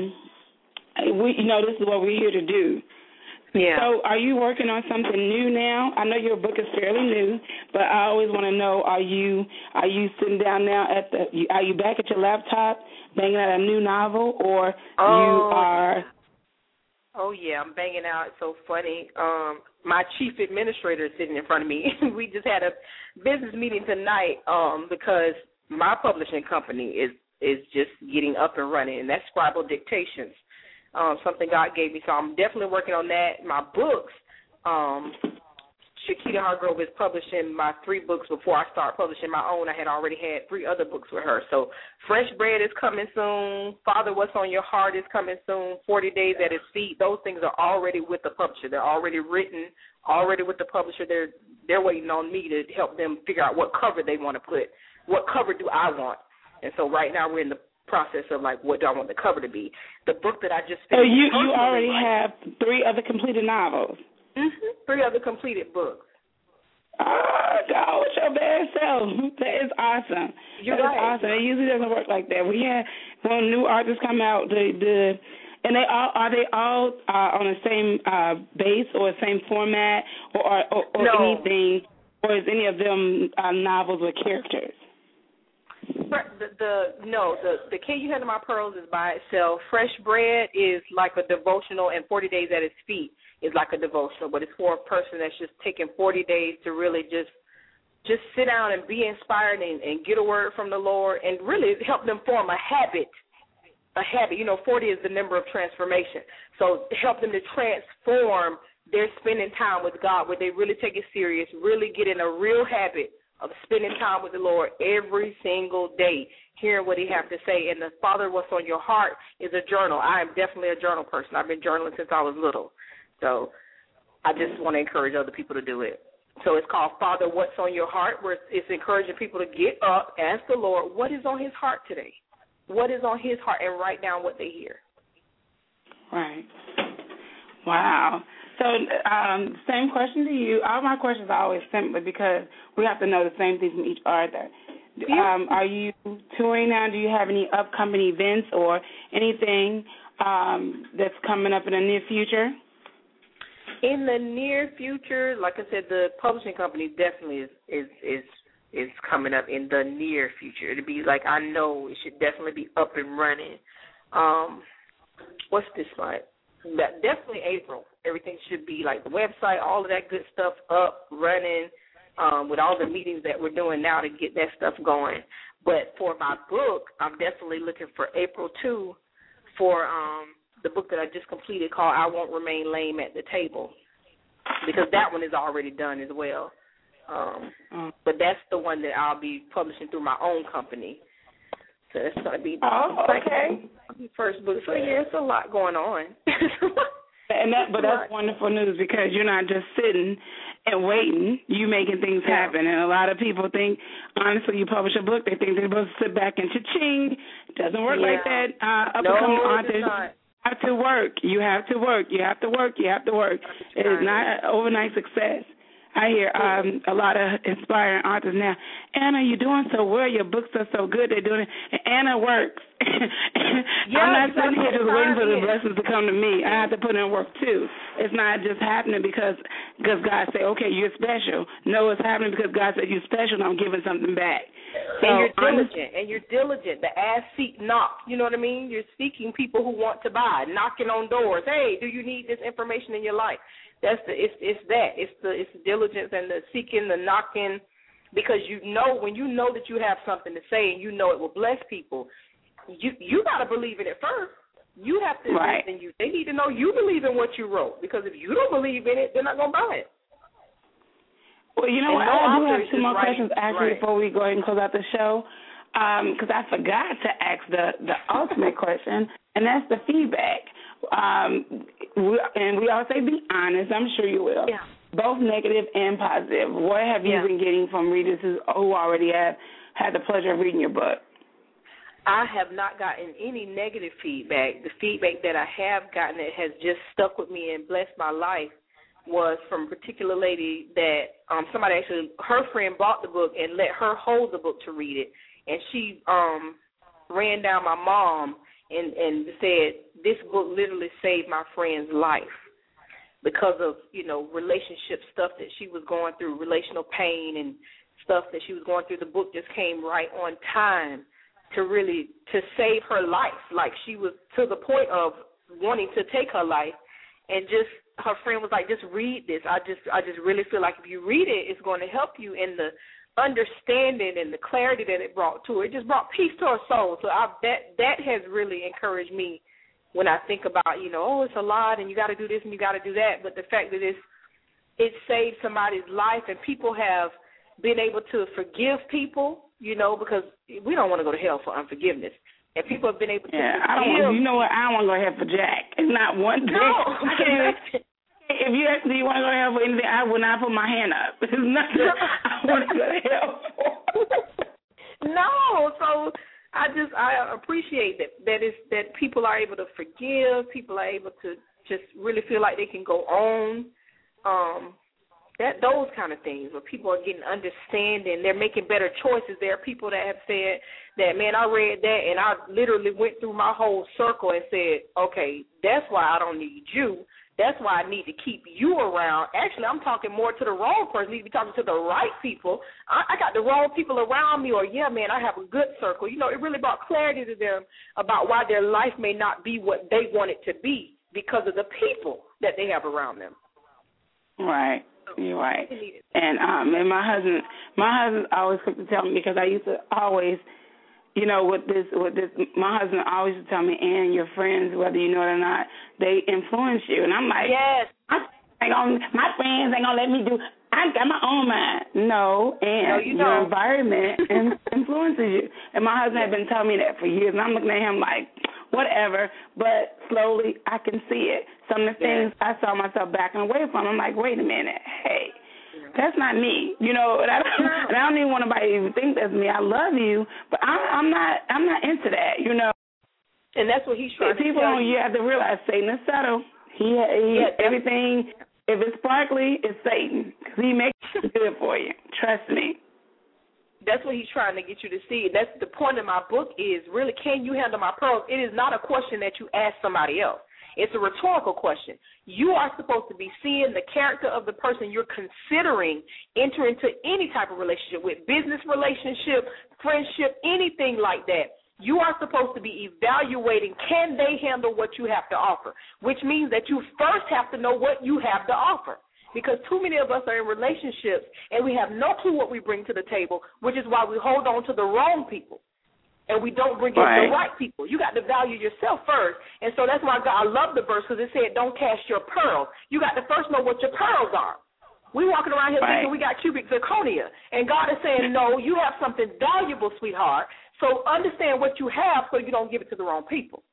um, we, you know, this is what we're here to do. Yeah. So are you working on something new now? I know your book is fairly new, but I always want to know, are you are you sitting down now at the, are you back at your laptop banging out a new novel, or oh. you are, Oh, yeah, I'm banging out. It's so funny. Um, my chief administrator is sitting in front of me. We just had a business meeting tonight um, because my publishing company is, is just getting up and running, and that's Scribal Dictations, um, something God gave me. So I'm definitely working on that. My books, um, Shakita Hargrove is publishing my three books before I start publishing my own. I had already had three other books with her. So Fresh Bread is coming soon. Father, What's on Your Heart is coming soon. forty Days at His Feet. Those things are already with the publisher. They're already written, already with the publisher. They're they're waiting on me to help them figure out what cover they want to put. What cover do I want? And so right now we're in the process of, like, what do I want the cover to be. The book that I just finished. So you, you already have three other completed novels. Mm-hmm. Three other completed books. Oh, go with your bad self. That is awesome. You're that right. is awesome. It usually doesn't work like that. We had when new artists come out, the the and they all are they all uh, on the same uh, base or same format or or, or, or no. anything, or is any of them uh, novels with characters? The, the no, the the Can You Handle My Pearls is by itself. Fresh Bread is like a devotional, and forty Days at His Feet is like a devotional, but it's for a person that's just taking forty days to really just just sit down and be inspired and, and get a word from the Lord and really help them form a habit. A habit. You know, forty is the number of transformation. So help them to transform their spending time with God, where they really take it serious, really get in a real habit of spending time with the Lord every single day, hearing what He has to say. And the Father, What's on Your Heart is a journal. I am definitely a journal person. I've been journaling since I was little. So I just want to encourage other people to do it. So it's called Father, What's on Your Heart, where it's encouraging people to get up, ask the Lord, what is on His heart today? What is on His heart, and write down what they hear. Right. Wow. So um, same question to you. All my questions are always simple because we have to know the same things from each author. Yeah. Um, are you touring now? Do you have any upcoming events or anything um, that's coming up in the near future? In the near future, like I said, the publishing company definitely is is is, is coming up in the near future. It'll be like, I know it should definitely be up and running. Um, what's this like? That definitely April. Everything should be like the website, all of that good stuff up, running, um, with all the meetings that we're doing now to get that stuff going. But for my book, I'm definitely looking for April second for um, the book that I just completed called I Won't Remain Lame at the Table, because that one is already done as well. Um, mm. But that's the one that I'll be publishing through my own company. So it's going to be oh, okay. the first book. So, yeah, it's a lot going on. and that, But that's wonderful news because you're not just sitting and waiting. You making things yeah. happen. And a lot of people think, honestly, you publish a book, they think they're supposed to sit back and cha-ching. It doesn't work yeah. like that. Uh, up-and-coming no, authors have to work. You have to work. You have to work. You have to work. It is not an overnight success. I hear um, a lot of inspiring authors now. Anna, you're doing so well. Your books are so good. They're doing it. And Anna works. Yeah, I'm not sitting here just waiting for the is. blessings to come to me. I have to put in work, too. It's not just happening because because God said, okay, you're special. No, it's happening because God said you're special and I'm giving something back. So, and you're diligent. And you're diligent. The ask, seek, knock. You know what I mean? You're seeking people who want to buy, knocking on doors. Hey, do you need this information in your life? That's the it's it's that it's the it's the diligence and the seeking, the knocking, because you know when you know that you have something to say and you know it will bless people, you you gotta believe in it first. You have to right. believe in you. They need to know you believe in what you wrote, because if you don't believe in it, they're not gonna buy it. Well, you know and what? no I do have two is more right, questions actually right. before we go ahead and close out the show, because um, I forgot to ask the the ultimate question, and that's the feedback. Um, we, and we all say be honest. I'm sure you will. Yeah. Both negative and positive. What have you yeah. been getting from readers who, who already have had the pleasure of reading your book? I have not gotten any negative feedback. The feedback that I have gotten that has just stuck with me and blessed my life was from a particular lady that um, somebody actually, her friend bought the book and let her hold the book to read it. And she um, ran down my mom and, and said, this book literally saved my friend's life because of, you know, relationship stuff that she was going through, relational pain and stuff that she was going through. The book just came right on time to really, to save her life. Like she was to the point of wanting to take her life, and just her friend was like, just read this. I just I just really feel like if you read it, it's going to help you in the understanding and the clarity that it brought to her. It just brought peace to her soul. So I, that that has really encouraged me when I think about, you know, oh, it's a lot and you got to do this and you got to do that. But the fact that it's, it saved somebody's life and people have been able to forgive people, you know, because we don't want to go to hell for unforgiveness. And people have been able to yeah, forgive. I don't want, you know what, I don't want to go to hell for Jack. It's not one thing. No. If you ask me, do you want to go to hell for anything, I will not put my hand up. It's nothing I want to go to hell for. No, so I just I appreciate that that is that people are able to forgive, people are able to just really feel like they can go on. Um, that those kind of things where people are getting understanding, they're making better choices. There are people that have said that, man, I read that and I literally went through my whole circle and said, okay, that's why I don't need you. That's why I need to keep you around. Actually, I'm talking more to the wrong person. I need to be talking to the right people. I, I got the wrong people around me, or, yeah, man, I have a good circle. You know, it really brought clarity to them about why their life may not be what they want it to be because of the people that they have around them. Right. You're right. And um, and my husband, my husband always quick to tell me, because I used to always, you know, with this, with this, my husband always would tell me, and your friends, whether you know it or not, they influence you. And I'm like, yes, I ain't gonna, my friends ain't gonna let me do. I got my own mind. No, and no, you your don't. environment influences you. And my husband had been telling me that for years, and I'm looking at him like, whatever. But slowly, I can see it. Some of the things I saw myself backing away from. I'm like, wait a minute, hey. That's not me, you know. And I don't, and I don't even want anybody to even think that's me. I love you, but I'm, I'm not. I'm not into that, you know. And that's what he's trying People, to tell you. You have to realize Satan is subtle. He, he yeah, everything. If it's sparkly, it's Satan. He makes it good for you. Trust me. That's what he's trying to get you to see. That's the point of my book is really, can you handle my pearls? It is not a question that you ask somebody else. It's a rhetorical question. You are supposed to be seeing the character of the person you're considering enter into any type of relationship with, business relationship, friendship, anything like that. You are supposed to be evaluating, can they handle what you have to offer, which means that you first have to know what you have to offer. Because too many of us are in relationships and we have no clue what we bring to the table, which is why we hold on to the wrong people. And we don't bring in right. the right people. You got to value yourself first. And so that's why God, I love the verse because it said, don't cast your pearls. You got to first know what your pearls are. We walking around here right. thinking we got cubic zirconia. And God is saying, no, you have something valuable, sweetheart. So understand what you have so you don't give it to the wrong people.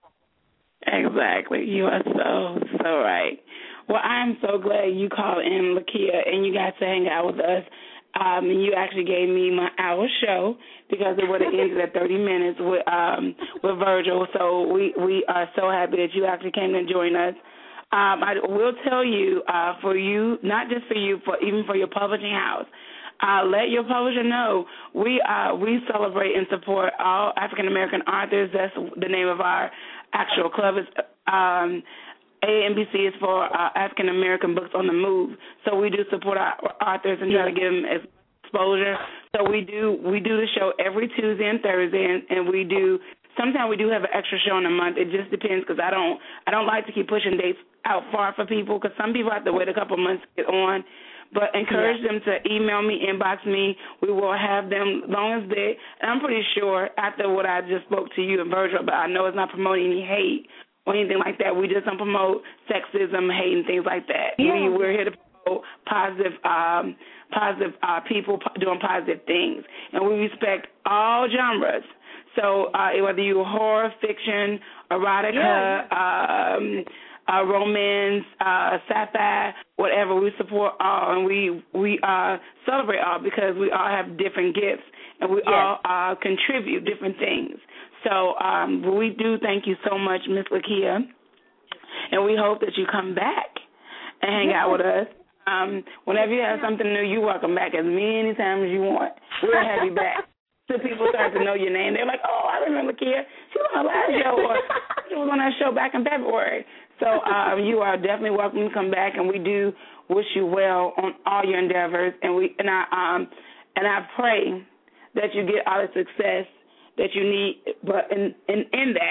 Exactly. You are so, so right. Well, I'm so glad you called in, Lakia, and you got to hang out with us. Um, and you actually gave me my hour show because it would have ended at thirty minutes with um, with Virgil. So we, we are so happy that you actually came and joined us. Um, I will tell you, uh, for you, not just for you, for even for your publishing house, uh, let your publisher know we uh, we celebrate and support all African American authors. That's the name of our actual club. Is um, A M B C is for uh, African American Books on the Move. So we do support our authors and try to give them exposure. So we do we do the show every Tuesday and Thursday, and, and we do. Sometimes we do have an extra show in a month. It just depends because I don't I don't like to keep pushing dates out far for people because some people have to wait a couple months to get on. But encourage yeah. them to email me, inbox me. We will have them as long as they. And I'm pretty sure after what I just spoke to you and Virgil, but I know it's not promoting any hate or anything like that. We just don't promote sexism, hate, and things like that. Yeah. We, we're here to promote positive, um, positive uh, people doing positive things, and we respect all genres. So uh, whether you're horror, fiction, erotica, yeah. um, uh, romance, uh, sci-fi, whatever, we support all, and we we uh, celebrate all because we all have different gifts, and we yes. all uh, contribute different things. So um, we do thank you so much, Miss Lakia, and we hope that you come back and hang yes. out with us. Um, whenever you have something new, you're welcome back as many times as you want. We'll have you back. So people start to know your name. They're like, oh, I remember Lakia. She was on the last show, or she was on that show back in February. So um, you are definitely welcome to come back, and we do wish you well on all your endeavors. And we and I um and I pray that you get all the success that you need, but in in, in that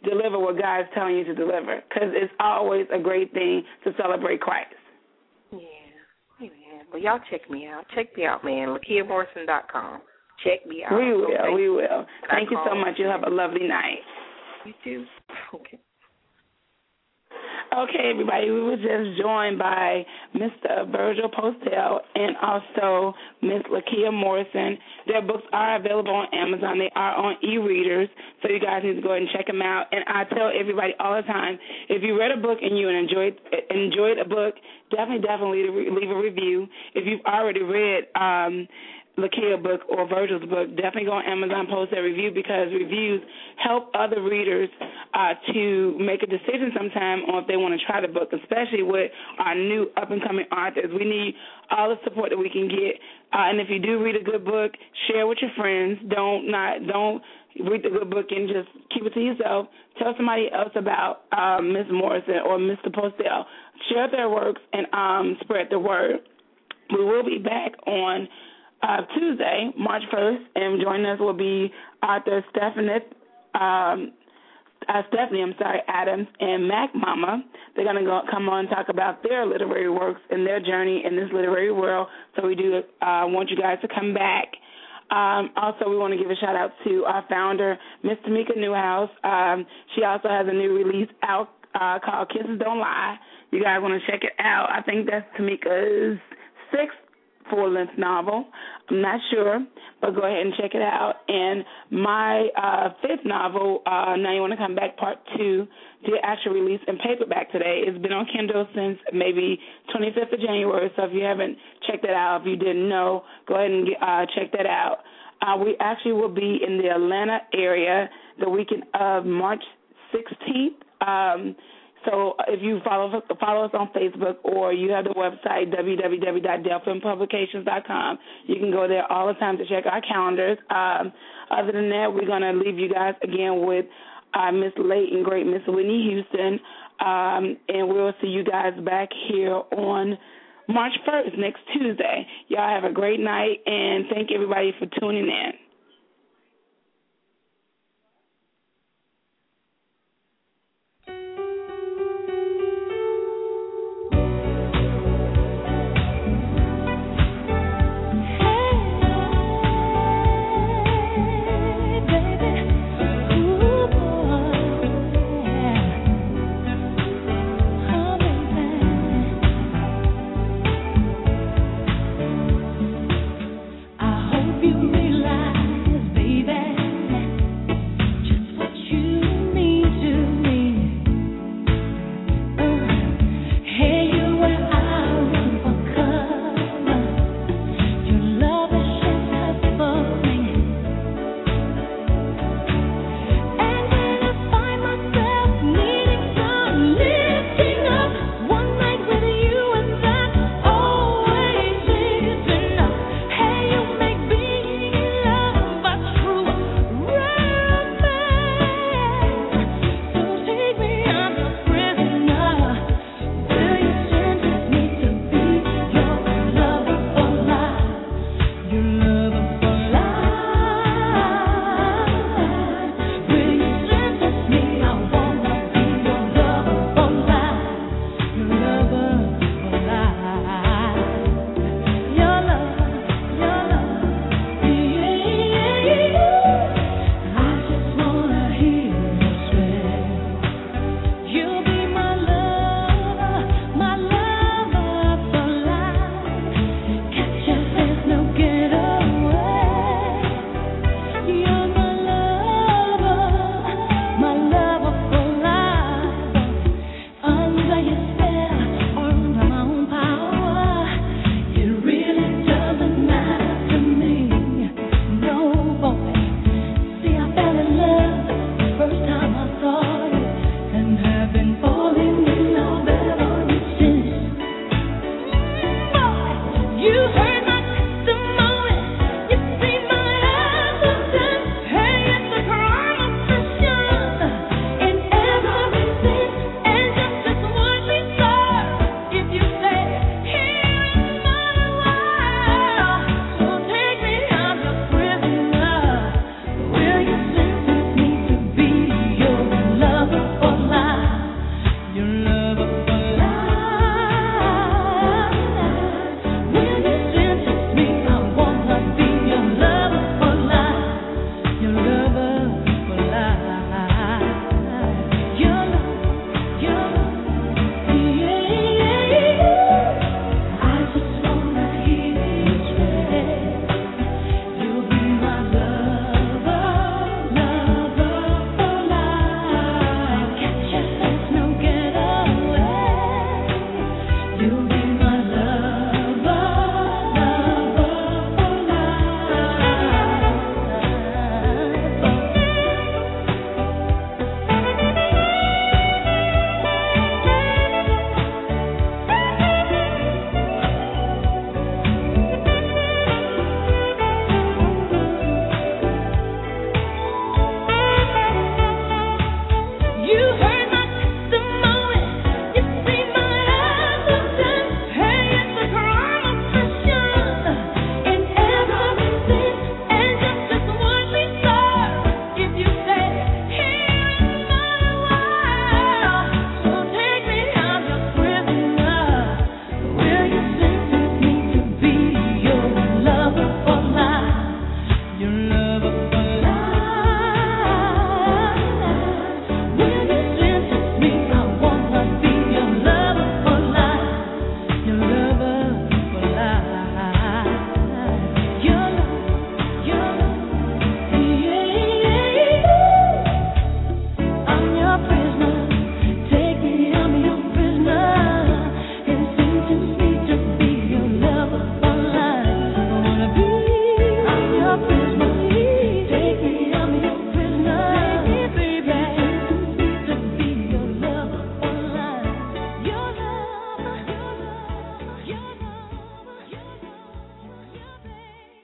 deliver what God's telling you to deliver, because it's always a great thing to celebrate Christ. Yeah. Amen. Well, y'all check me out. Check me out, man. Lakia Morrison dot com. Check me out. We will. Okay? We will. Thank you so much. You have a lovely night. You too. Okay. Okay, everybody, we were just joined by Mister Virgil Postel and also Miss Lakia Morrison. Their books are available on Amazon. They are on e-readers, so you guys need to go ahead and check them out. And I tell everybody all the time, if you read a book and you enjoyed enjoyed a book, definitely, definitely leave a review. If you've already read um, Lakia book or Virgil's book, definitely go on Amazon, post a review, because reviews help other readers uh, to make a decision sometime on if they want to try the book, especially with our new up-and-coming authors. We need all the support that we can get. Uh, and if you do read a good book, share with your friends. Don't not don't read the good book and just keep it to yourself. Tell somebody else about uh, Miss Morrison or Mister Postel. Share their works and um, spread the word. We will be back on Uh, Tuesday, March first, and joining us will be author Stephanie, um, uh, Stephanie, I'm sorry, Adams and Mac Mama. They're going to go come on and talk about their literary works and their journey in this literary world. So we do uh, want you guys to come back. Um, also, we want to give a shout out to our founder, Miss Tamika Newhouse. Um, she also has a new release out uh, called Kisses Don't Lie. You guys want to check it out. I think that's Tamika's sixth full-length novel. I'm not sure, but go ahead and check it out. And my uh, fifth novel, uh, Now You Want to Come Back, Part two, did actually release in paperback today. It's been on Kindle since maybe twenty-fifth of January, so if you haven't checked that out, if you didn't know, go ahead and get, uh, check that out. Uh, we actually will be in the Atlanta area the weekend of March sixteenth. Um, So if you follow follow us on Facebook, or you have the website w w w dot delphin publications dot com, you can go there all the time to check our calendars. Um, other than that, we're going to leave you guys again with uh, Miss late and great Miss Whitney Houston, um, and we'll see you guys back here on March first, next Tuesday. Y'all have a great night, and thank everybody for tuning in.